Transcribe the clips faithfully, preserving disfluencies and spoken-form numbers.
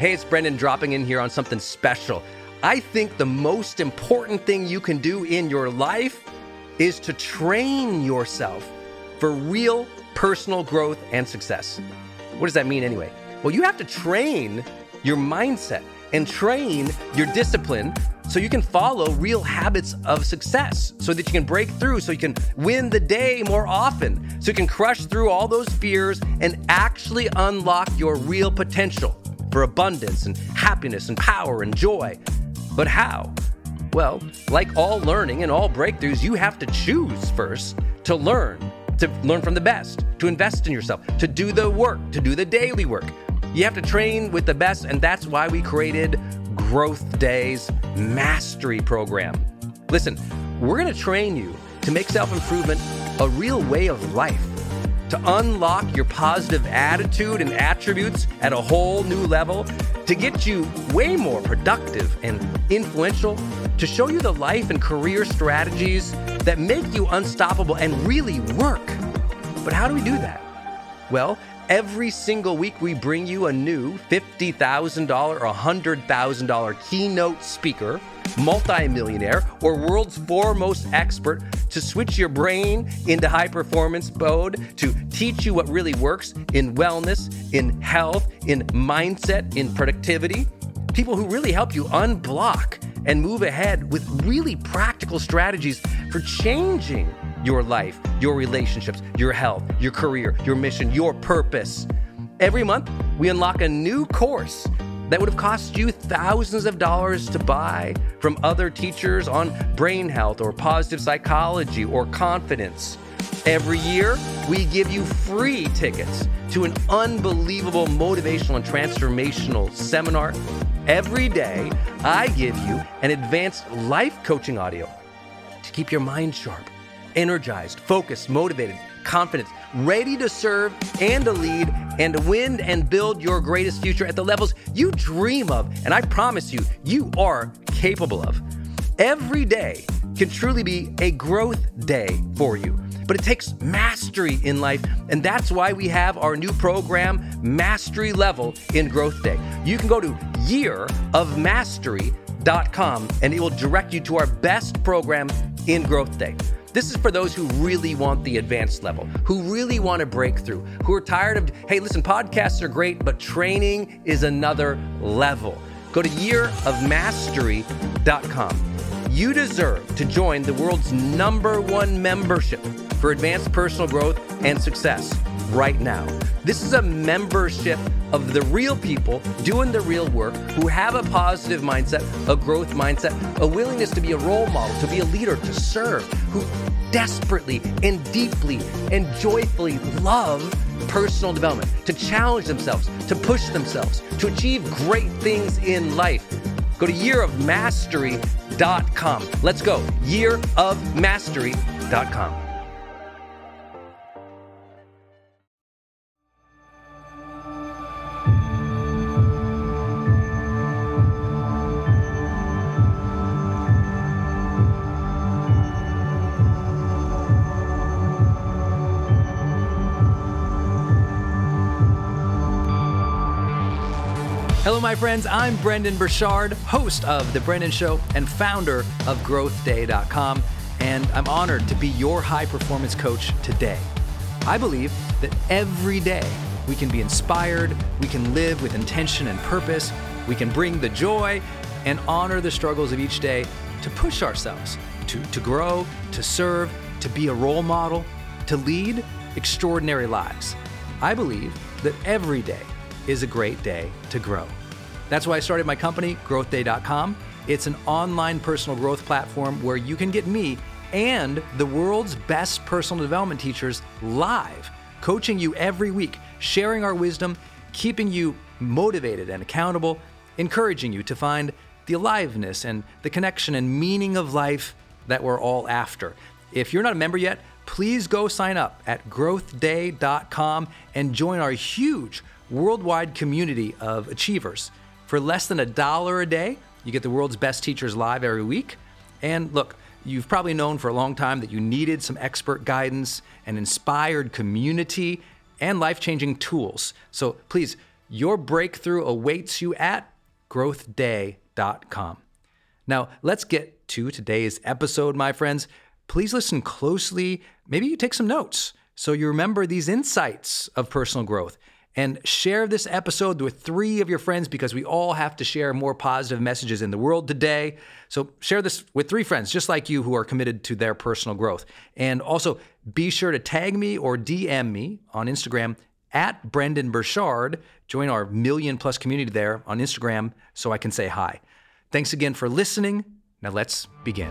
Hey, it's Brendan dropping in here on something special. I think the most important thing you can do in your life is to train yourself for real personal growth and success. What does that mean anyway? Well, you have to train your mindset and train your discipline so you can follow real habits of success, so that you can break through, so you can win the day more often, so you can crush through all those fears and actually unlock your real potential for abundance and happiness and power and joy. But how? Well, like all learning and all breakthroughs, you have to choose first to learn, to learn from the best, to invest in yourself, to do the work, to do the daily work. You have to train with the best, and that's why we created Growth Day's Mastery Program. Listen, we're going to train you to make self-improvement a real way of life, to unlock your positive attitude and attributes at a whole new level, to get you way more productive and influential, to show you the life and career strategies that make you unstoppable and really work. But how do we do that? Well, every single week we bring you a new fifty thousand dollars or one hundred thousand dollars keynote speaker, multimillionaire, or world's foremost expert to switch your brain into high performance mode, to teach you what really works in wellness, in health, in mindset, in productivity. People who really help you unblock and move ahead with really practical strategies for changing your life, your relationships, your health, your career, your mission, your purpose. Every month, we unlock a new course that would have cost you thousands of dollars to buy from other teachers on brain health or positive psychology or confidence. Every year, we give you free tickets to an unbelievable motivational and transformational seminar. Every day, I give you an advanced life coaching audio to keep your mind sharp, energized, focused, motivated, confident, ready to serve and to lead and to win and build your greatest future at the levels you dream of. And I promise you, you are capable of. Every day can truly be a growth day for you, but it takes mastery in life. And that's why we have our new program, Mastery Level in Growth Day. You can go to year of mastery dot com and it will direct you to our best program in Growth Day. This is for those who really want the advanced level, who really want to break through, who are tired of, hey, listen, podcasts are great, but training is another level. Go to year of mastery dot com. You deserve to join the world's number one membership for advanced personal growth and success right now. This is a membership of the real people doing the real work, who have a positive mindset, a growth mindset, a willingness to be a role model, to be a leader, to serve, who desperately and deeply and joyfully love personal development, to challenge themselves, to push themselves, to achieve great things in life. Go to year of mastery dot com. Let's go. year of mastery dot com. Hello, my friends. I'm Brendon Burchard, host of The Brendan Show and founder of growth day dot com, and I'm honored to be your high-performance coach today. I believe that every day we can be inspired, we can live with intention and purpose, we can bring the joy and honor the struggles of each day to push ourselves, to, to grow, to serve, to be a role model, to lead extraordinary lives. I believe that every day is a great day to grow. That's why I started my company, growth day dot com. It's an online personal growth platform where you can get me and the world's best personal development teachers live, coaching you every week, sharing our wisdom, keeping you motivated and accountable, encouraging you to find the aliveness and the connection and meaning of life that we're all after. If you're not a member yet, please go sign up at growth day dot com and join our huge worldwide community of achievers. For less than a dollar a day, you get the world's best teachers live every week. And look, you've probably known for a long time that you needed some expert guidance, an inspired community, and life-changing tools. So please Your breakthrough awaits you at growth day dot com. Now, let's get to today's episode, my friends. Please listen closely. Maybe you take some notes so you remember these insights of personal growth. And share this episode with three of your friends, because we all have to share more positive messages in the world today. So share this with three friends just like you who are committed to their personal growth. And also be sure to tag me or D M me on Instagram at Brendon Burchard. Join our million plus community there on Instagram so I can say hi. Thanks again for listening. Now let's begin.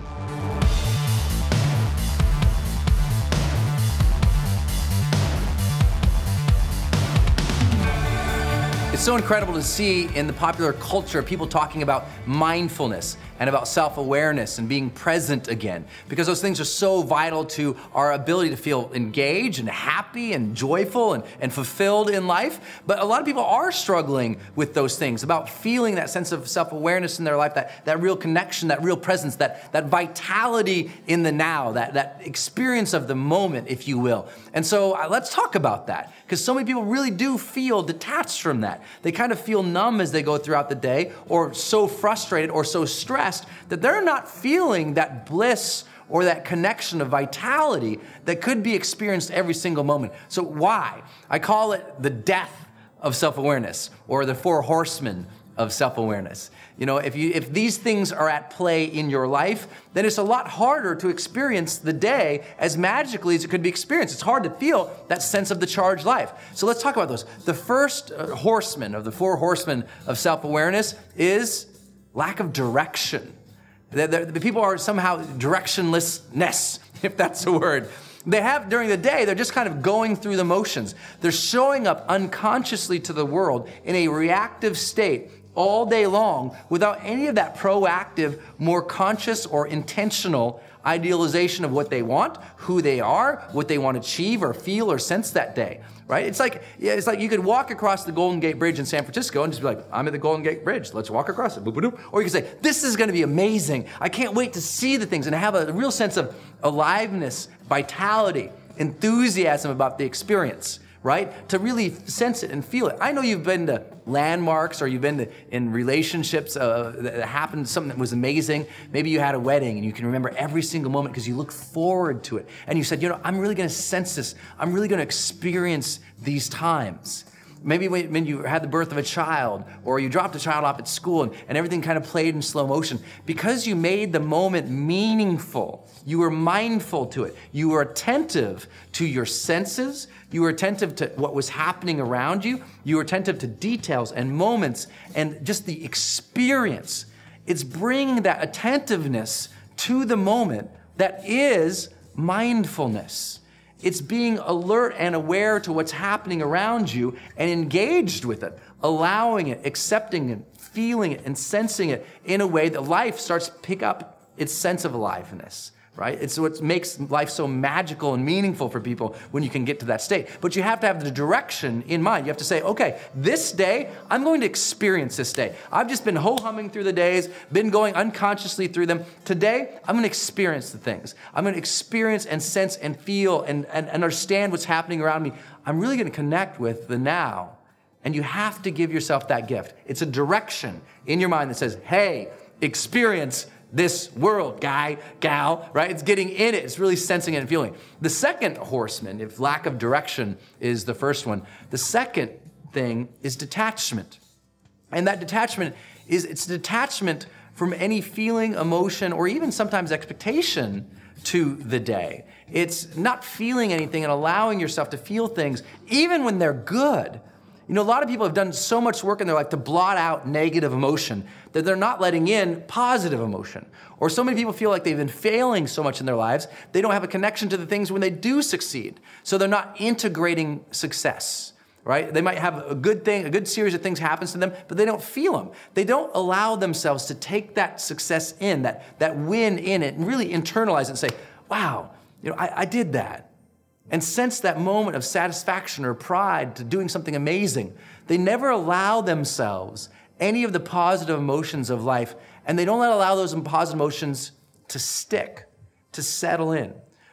It's so incredible to see in the popular culture people talking about mindfulness and about self-awareness and being present again, because those things are so vital to our ability to feel engaged and happy and joyful and, and fulfilled in life. But a lot of people are struggling with those things, about feeling that sense of self-awareness in their life, that, that real connection, that real presence, that, that vitality in the now, that, that experience of the moment, if you will. And so uh, let's talk about that, because so many people really do feel detached from that. They kind of feel numb as they go throughout the day, or so frustrated or so stressed that they're not feeling that bliss or that connection of vitality that could be experienced every single moment. So why? I call it the death of self-awareness, or the four horsemen of self-awareness. You know, if you if these things are at play in your life, then it's a lot harder to experience the day as magically as it could be experienced. It's hard to feel that sense of the charged life. So let's talk about those. The first uh, horseman of the four horsemen of self-awareness is lack of direction. The, the, the people are somehow directionlessness, if that's a word. They have, during the day, they're just kind of going through the motions. They're showing up unconsciously to the world in a reactive state all day long without any of that proactive, more conscious or intentional idealization of what they want, who they are, what they want to achieve or feel or sense that day, right? It's like, yeah, it's like you could walk across the Golden Gate Bridge in San Francisco and just be like, I'm at the Golden Gate Bridge, let's walk across it. Or you could say, this is going to be amazing. I can't wait to see the things, and have a real sense of aliveness, vitality, enthusiasm about the experience, right? To really sense it and feel it. I know you've been to landmarks, or you've been to, in relationships uh, that happened, something that was amazing. Maybe you had a wedding and you can remember every single moment because you look forward to it. And you said, you know, I'm really going to sense this. I'm really going to experience these times. Maybe when you had the birth of a child, or you dropped a child off at school, and, and everything kind of played in slow motion. Because you made the moment meaningful, you were mindful to it. You were attentive to your senses. You were attentive to what was happening around you. You were attentive to details and moments and just the experience. It's bringing that attentiveness to the moment that is mindfulness. It's being alert and aware to what's happening around you and engaged with it, allowing it, accepting it, feeling it, and sensing it in a way that life starts to pick up its sense of aliveness, right? It's what makes life so magical and meaningful for people when you can get to that state. But you have to have the direction in mind. You have to say, okay, this day, I'm going to experience this day. I've just been ho-humming through the days, been going unconsciously through them. Today, I'm going to experience the things. I'm going to experience and sense and feel and, and, and understand what's happening around me. I'm really going to connect with the now. And you have to give yourself that gift. It's a direction in your mind that says, hey, experience this world, guy, gal, right? It's getting in it. It's really sensing it and feeling. The second horseman, if lack of direction is the first one, the second thing is detachment. And that detachment is, it's detachment from any feeling, emotion, or even sometimes expectation to the day. It's not feeling anything and allowing yourself to feel things, even when they're good. You know, a lot of people have done so much work in their life to blot out negative emotion that they're not letting in positive emotion. Or so many people feel like they've been failing so much in their lives, they don't have a connection to the things when they do succeed. So they're not integrating success, right? They might have a good thing, a good series of things happens to them, but they don't feel them. They don't allow themselves to take that success in, that, that win in it, and really internalize it and say, wow, you know, I, I did that. And sense that moment of satisfaction or pride to doing something amazing. They never allow themselves any of the positive emotions of life, and they don't allow those positive emotions to stick, to settle in.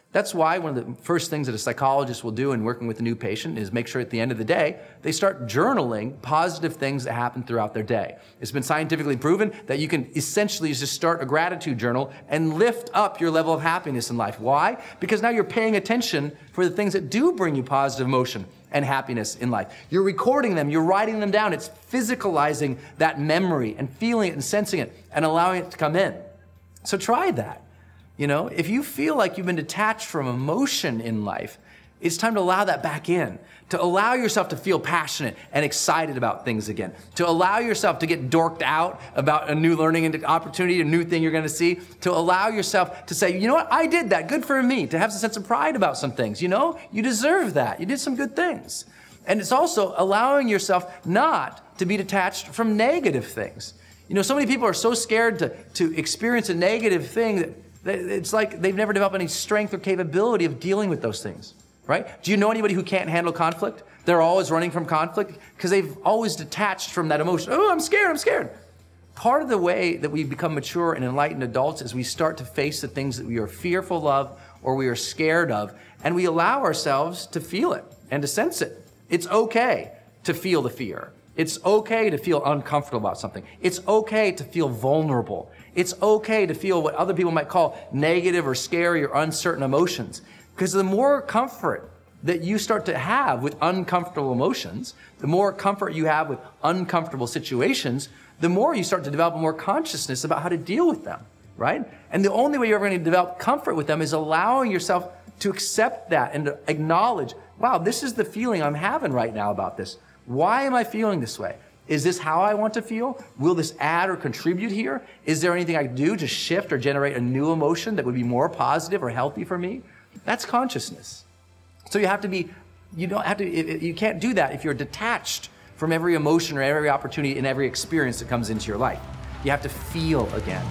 That's why one of the first things that a psychologist will do in working with a new patient is make sure at the end of the day, they start journaling positive things that happen throughout their day. It's been scientifically proven that you can essentially just start a gratitude journal and lift up your level of happiness in life. Why? Because now you're paying attention for the things that do bring you positive emotion and happiness in life. You're recording them, you're writing them down. It's physicalizing that memory and feeling it and sensing it and allowing it to come in. So try that. You know, if you feel like you've been detached from emotion in life, it's time to allow that back in, to allow yourself to feel passionate and excited about things again, to allow yourself to get dorked out about a new learning and opportunity, a new thing you're going to see, to allow yourself to say, you know what, I did that, good for me, to have a sense of pride about some things. You know, you deserve that. You did some good things. And it's also allowing yourself not to be detached from negative things. You know, so many people are so scared to, to experience a negative thing that it's like they've never developed any strength or capability of dealing with those things, right? Do you know anybody who can't handle conflict? They're always running from conflict because they've always detached from that emotion. Oh, I'm scared, I'm scared. Part of the way that we become mature and enlightened adults is we start to face the things that we are fearful of or we are scared of, and we allow ourselves to feel it and to sense it. It's okay to feel the fear. It's okay to feel uncomfortable about something. It's okay to feel vulnerable. It's okay to feel what other people might call negative or scary or uncertain emotions. Because the more comfort that you start to have with uncomfortable emotions, the more comfort you have with uncomfortable situations, the more you start to develop more consciousness about how to deal with them, right? And the only way you're ever going to develop comfort with them is allowing yourself to accept that and to acknowledge, wow, this is the feeling I'm having right now about this. Why am I feeling this way? Is this how I want to feel? Will this add or contribute here? Is there anything I can do to shift or generate a new emotion that would be more positive or healthy for me? That's consciousness. So you have to be, you don't have to, you can't do that if you're detached from every emotion or every opportunity and every experience that comes into your life. You have to feel again.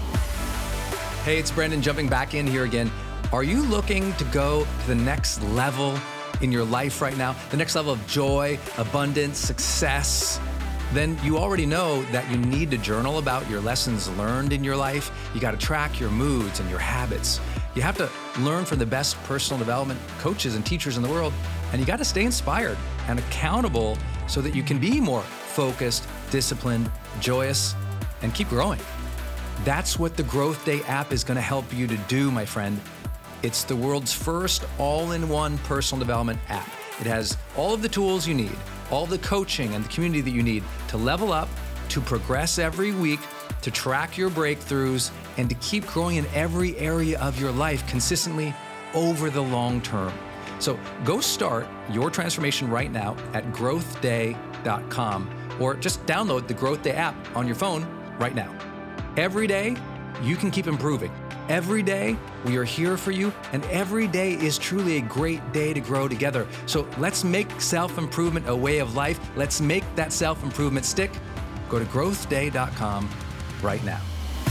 Hey, it's Brandon jumping back in here again. Are you looking to go to the next level in your life right now? The next level of joy, abundance, success? Then you already know that you need to journal about your lessons learned in your life. You got to track your moods and your habits. You have to learn from the best personal development coaches and teachers in the world, and you got to stay inspired and accountable so that you can be more focused, disciplined, joyous, and keep growing. That's what the Growth Day app is going to help you to do, my friend. It's the world's first all-in-one personal development app. It has all of the tools you need, all the coaching and the community that you need to level up, to progress every week, to track your breakthroughs, and to keep growing in every area of your life consistently over the long term. So go start your transformation right now at growth day dot com, or just download the Growth Day app on your phone right now. Every day, you can keep improving. Every day, we are here for you, and every day is truly a great day to grow together. So let's make self-improvement a way of life. Let's make that self-improvement stick. Go to growth day dot com right now.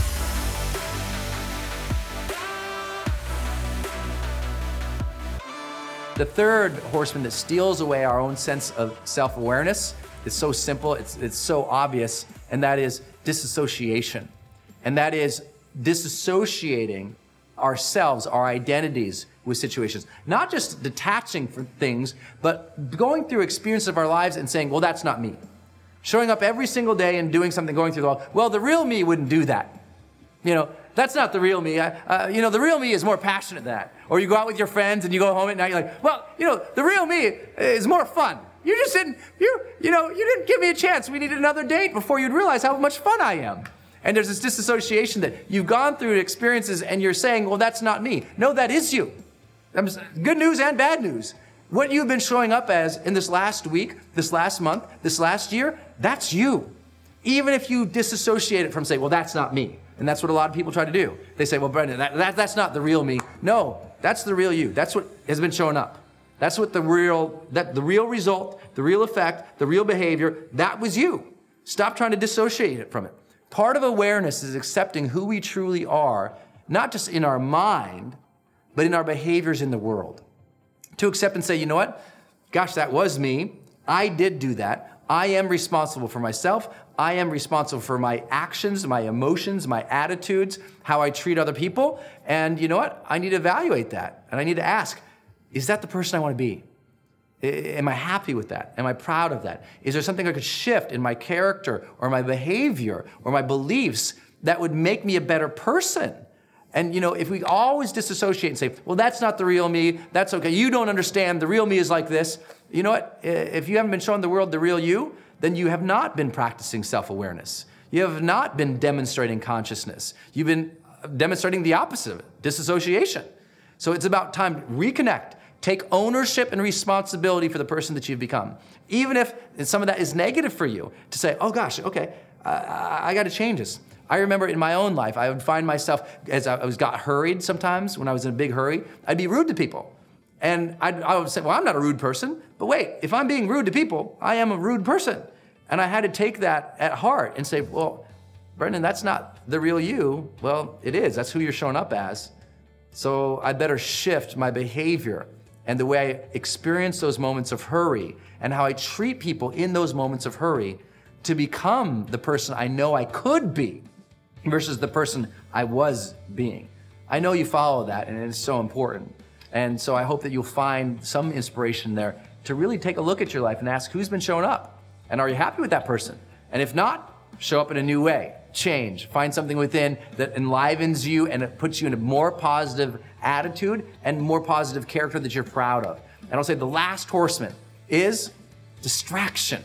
The third horseman that steals away our own sense of self-awareness is so simple, it's, it's so obvious, and that is disassociation. And that is disassociating ourselves, our identities with situations. Not just detaching from things, but going through experiences of our lives and saying, well, that's not me. Showing up every single day and doing something, going through the, well, the real me wouldn't do that. You know, that's not the real me. I, uh, you know, the real me is more passionate than that. Or you go out with your friends and you go home at night, you're like, well, you know, the real me is more fun. You just didn't, you, you know, you didn't give me a chance. We needed another date before you'd realize how much fun I am. And there's this disassociation that you've gone through experiences and you're saying, well, that's not me. No, that is you. Good news and bad news. What you've been showing up as in this last week, this last month, this last year, that's you. Even if you disassociate it from saying, well, that's not me. And that's what a lot of people try to do. They say, well, Brendan, that, that, that's not the real me. No, that's the real you. That's what has been showing up. That's what the real, that the real result, the real effect, the real behavior, that was you. Stop trying to dissociate it from it. Part of awareness is accepting who we truly are, not just in our mind, but in our behaviors in the world. To accept and say, you know what? Gosh, that was me. I did do that. I am responsible for myself. I am responsible for my actions, my emotions, my attitudes, how I treat other people. And you know what? I need to evaluate that. And I need to ask, is that the person I want to be? Am I happy with that? Am I proud of that? Is there something I could shift in my character or my behavior or my beliefs that would make me a better person? And you know, if we always disassociate and say, well, that's not the real me, that's okay, you don't understand, the real me is like this. You know what? If you haven't been showing the world the real you, then you have not been practicing self-awareness. You have not been demonstrating consciousness. You've been demonstrating the opposite of it, disassociation. So it's about time to reconnect, take ownership and responsibility for the person that you've become. Even if some of that is negative for you, to say, oh gosh, okay, I, I got to change this. I remember in my own life, I would find myself, as I was got hurried sometimes, when I was in a big hurry, I'd be rude to people. And I'd, I would say, well, I'm not a rude person, but wait, if I'm being rude to people, I am a rude person. And I had to take that at heart and say, well, Brendan, that's not the real you. Well, it is, that's who you're showing up as. So I better shift my behavior and the way I experience those moments of hurry and how I treat people in those moments of hurry to become the person I know I could be versus the person I was being. I know you follow that, and it's so important. And so I hope that you'll find some inspiration there to really take a look at your life and ask who's been showing up, and are you happy with that person? And if not, show up in a new way, change, find something within that enlivens you and it puts you in a more positive attitude and more positive character that you're proud of. And I'll say the last horseman is distraction.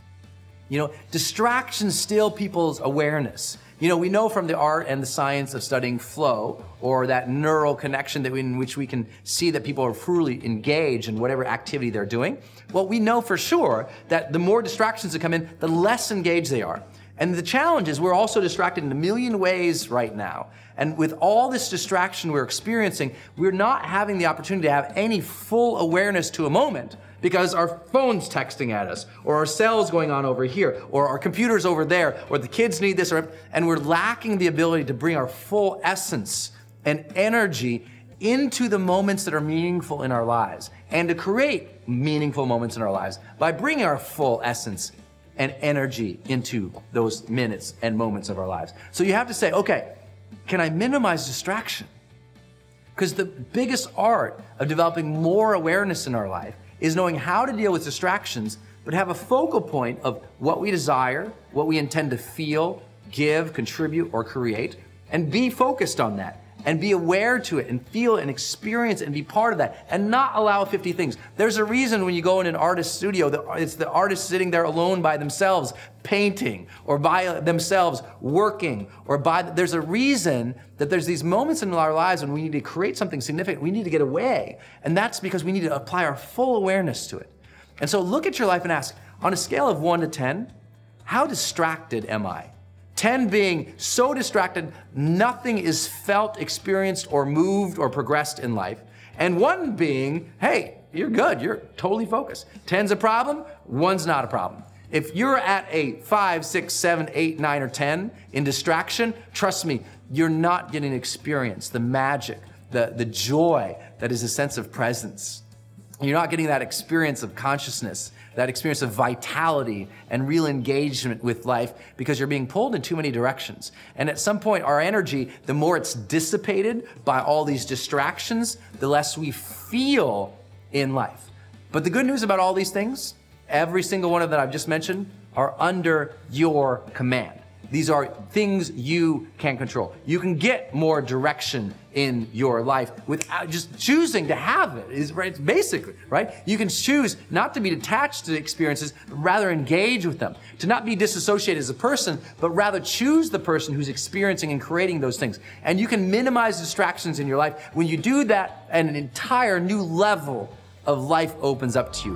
You know, distractions steal people's awareness. You know, we know from the art and the science of studying flow, or that neural connection that we, in which we can see that people are truly engaged in whatever activity they're doing. Well, we know for sure that the more distractions that come in, the less engaged they are. And the challenge is we're also distracted in a million ways right now. And with all this distraction we're experiencing, we're not having the opportunity to have any full awareness to a moment, because our phone's texting at us, or our cell's going on over here, or our computer's over there, or the kids need this, or, and we're lacking the ability to bring our full essence and energy into the moments that are meaningful in our lives, and to create meaningful moments in our lives by bringing our full essence and energy into those minutes and moments of our lives. So you have to say, okay, can I minimize distraction? Because the biggest art of developing more awareness in our life is knowing how to deal with distractions, but have a focal point of what we desire, what we intend to feel, give, contribute, or create, and be focused on that, and be aware to it, and feel and experience it, and be part of that, and not allow fifty things. There's a reason when you go in an artist's studio, that it's the artist sitting there alone by themselves, painting, or by themselves working, or by, there's a reason that there's these moments in our lives when we need to create something significant, we need to get away. And that's because we need to apply our full awareness to it. And so look at your life and ask, on a scale of one to ten, how distracted am I? ten being so distracted, nothing is felt, experienced, or moved, or progressed in life. And one being, hey, you're good, you're totally focused. ten's a problem, one's not a problem. If you're at a five, six, seven, eight, nine, or ten in distraction, trust me, you're not getting experience, the magic, the, the joy that is a sense of presence. You're not getting that experience of consciousness, that experience of vitality and real engagement with life, because you're being pulled in too many directions. And at some point, our energy, the more it's dissipated by all these distractions, the less we feel in life. But the good news about all these things, every single one of them I've just mentioned, are under your command. These are things you can control. You can get more direction in your life without just choosing to have it, is right, basically, right? You can choose not to be detached to the experiences, but rather engage with them. To not be disassociated as a person, but rather choose the person who's experiencing and creating those things. And you can minimize distractions in your life. When you do that, an entire new level of life opens up to you.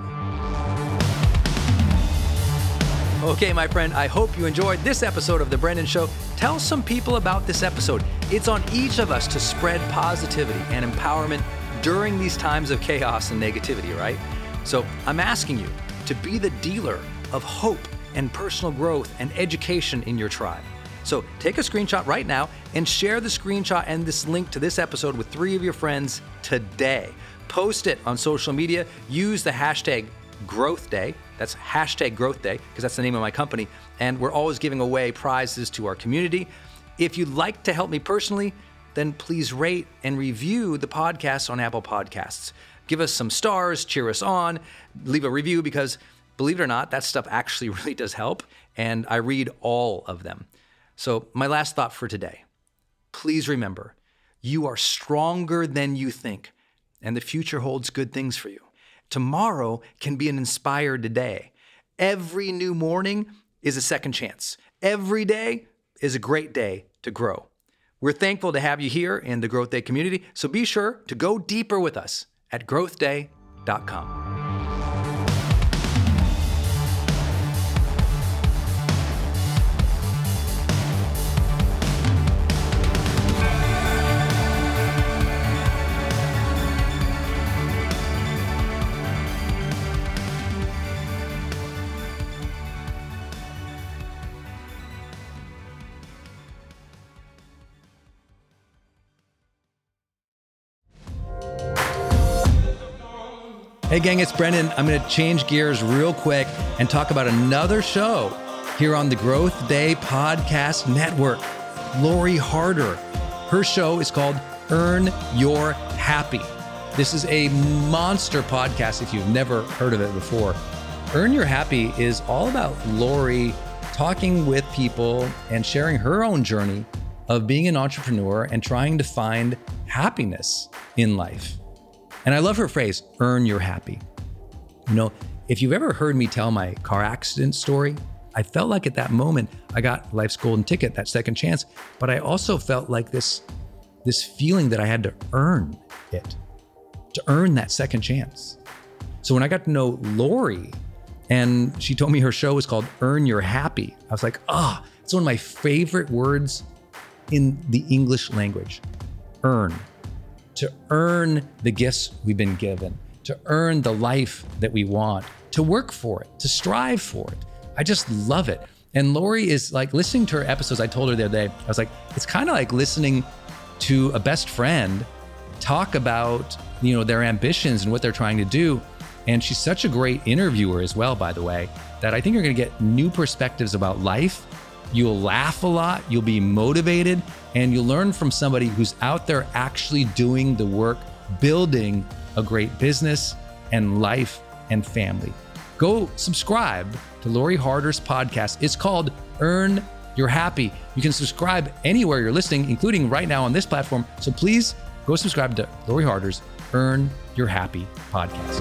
Okay, my friend, I hope you enjoyed this episode of The Brendan Show. Tell some people about this episode. It's on each of us to spread positivity and empowerment during these times of chaos and negativity, right? So I'm asking you to be the dealer of hope and personal growth and education in your tribe. So take a screenshot right now and share the screenshot and this link to this episode with three of your friends today. Post it on social media. Use the hashtag Growth Day. That's hashtag Growth Day, because that's the name of my company. And we're always giving away prizes to our community. If you'd like to help me personally, then please rate and review the podcast on Apple Podcasts. Give us some stars, cheer us on, leave a review, because believe it or not, that stuff actually really does help. And I read all of them. So my last thought for today, please remember, you are stronger than you think, and the future holds good things for you. Tomorrow can be an inspired day. Every new morning is a second chance. Every day is a great day to grow. We're thankful to have you here in the Growth Day community, so be sure to go deeper with us at growth day dot com. Hey gang, it's Brendan. I'm going to change gears real quick and talk about another show here on the Growth Day Podcast Network. Lori Harder. Her show is called Earn Your Happy. This is a monster podcast if you've never heard of it before. Earn Your Happy is all about Lori talking with people and sharing her own journey of being an entrepreneur and trying to find happiness in life. And I love her phrase, earn your happy. You know, if you've ever heard me tell my car accident story, I felt like at that moment, I got life's golden ticket, that second chance, but I also felt like this, this feeling that I had to earn it, to earn that second chance. So when I got to know Lori and she told me her show was called Earn Your Happy, I was like, ah, oh, it's one of my favorite words in the English language, earn. To earn the gifts we've been given, to earn the life that we want, to work for it, to strive for it. I just love it. And Lori is like, listening to her episodes, I told her the other day, I was like, it's kind of like listening to a best friend talk about, you know, their ambitions and what they're trying to do. And she's such a great interviewer as well, by the way, that I think you're gonna get new perspectives about life. You'll laugh a lot, you'll be motivated, and you'll learn from somebody who's out there actually doing the work, building a great business and life and family. Go subscribe to Lori Harder's podcast. It's called Earn Your Happy. You can subscribe anywhere you're listening, including right now on this platform. So please go subscribe to Lori Harder's Earn Your Happy podcast.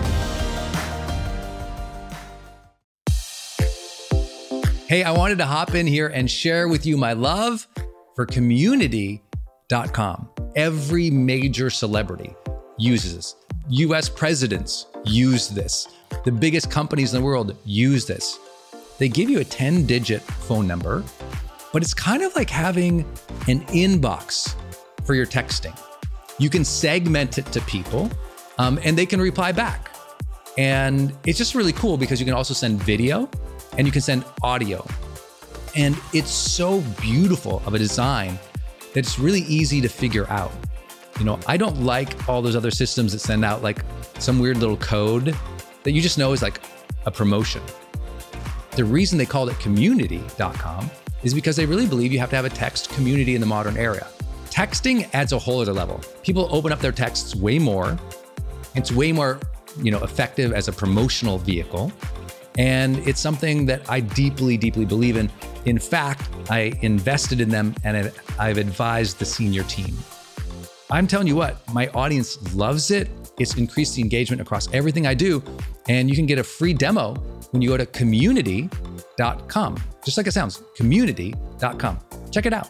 Hey, I wanted to hop in here and share with you my love for community dot com. Every major celebrity uses this. U S presidents use this. The biggest companies in the world use this. They give you a ten digit phone number, but it's kind of like having an inbox for your texting. You can segment it to people um, and they can reply back. And it's just really cool because you can also send video and you can send audio. And it's so beautiful of a design that it's really easy to figure out. You know, I don't like all those other systems that send out like some weird little code that you just know is like a promotion. The reason they called it community dot com is because they really believe you have to have a text community in the modern era. Texting adds a whole other level. People open up their texts way more. It's way more, you know, effective as a promotional vehicle. And it's something that I deeply, deeply believe in. In fact, I invested in them and I've advised the senior team. I'm telling you what, my audience loves it. It's increased the engagement across everything I do. And you can get a free demo when you go to community dot com. Just like it sounds, community dot com. Check it out.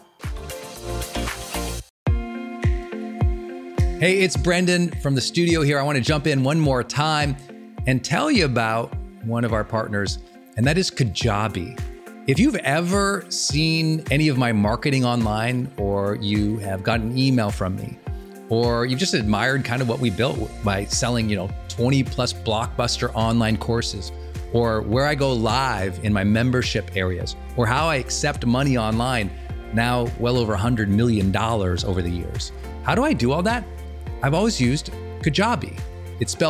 Hey, it's Brendan from the studio here. I want to jump in one more time and tell you about one of our partners, and that is Kajabi. If you've ever seen any of my marketing online, or you have gotten an email from me, or you've just admired kind of what we built by selling, you know, twenty plus blockbuster online courses, or where I go live in my membership areas, or how I accept money online, now well over one hundred million dollars over the years. How do I do all that? I've always used Kajabi. It's spelled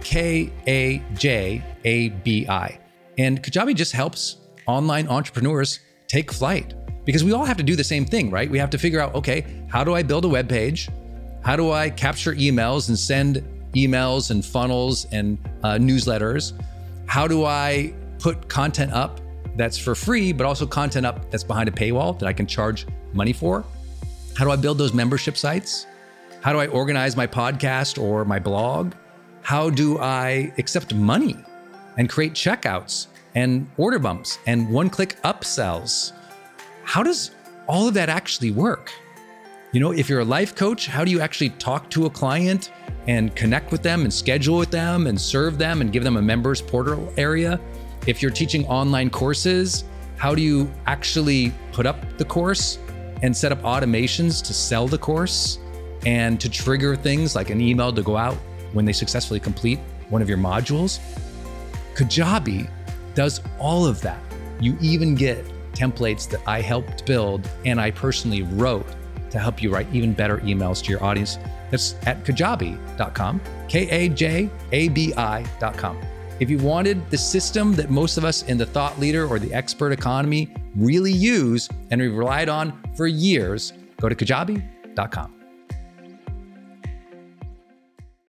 K A J A B I. And Kajabi just helps online entrepreneurs take flight, because we all have to do the same thing, right? We have to figure out, okay, how do I build a web page? How do I capture emails and send emails and funnels and uh, newsletters? How do I put content up that's for free, but also content up that's behind a paywall that I can charge money for? How do I build those membership sites? How do I organize my podcast or my blog? How do I accept money and create checkouts and order bumps and one-click upsells? How does all of that actually work? You know, if you're a life coach, how do you actually talk to a client and connect with them and schedule with them and serve them and give them a members portal area? If you're teaching online courses, how do you actually put up the course and set up automations to sell the course and to trigger things like an email to go out when they successfully complete one of your modules? Kajabi does all of that. You even get templates that I helped build and I personally wrote to help you write even better emails to your audience. That's at kajabi dot com, K A J A B I dot com. If you wanted the system that most of us in the thought leader or the expert economy really use and we've relied on for years, go to kajabi dot com.